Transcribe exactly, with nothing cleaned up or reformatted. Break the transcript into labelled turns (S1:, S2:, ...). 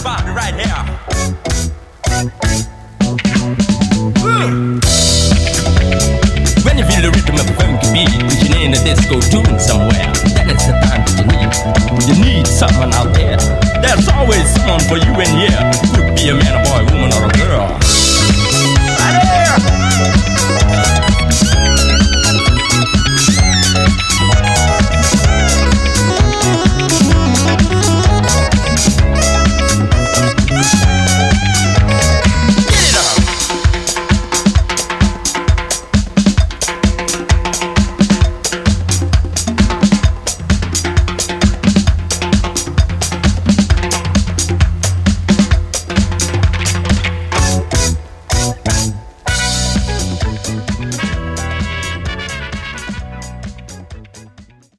S1: party right here. Ooh. When you feel the rhythm of a funky beat, reaching in a disco tune somewhere, then it's the time that you need. You need someone out there. There's always someone for you in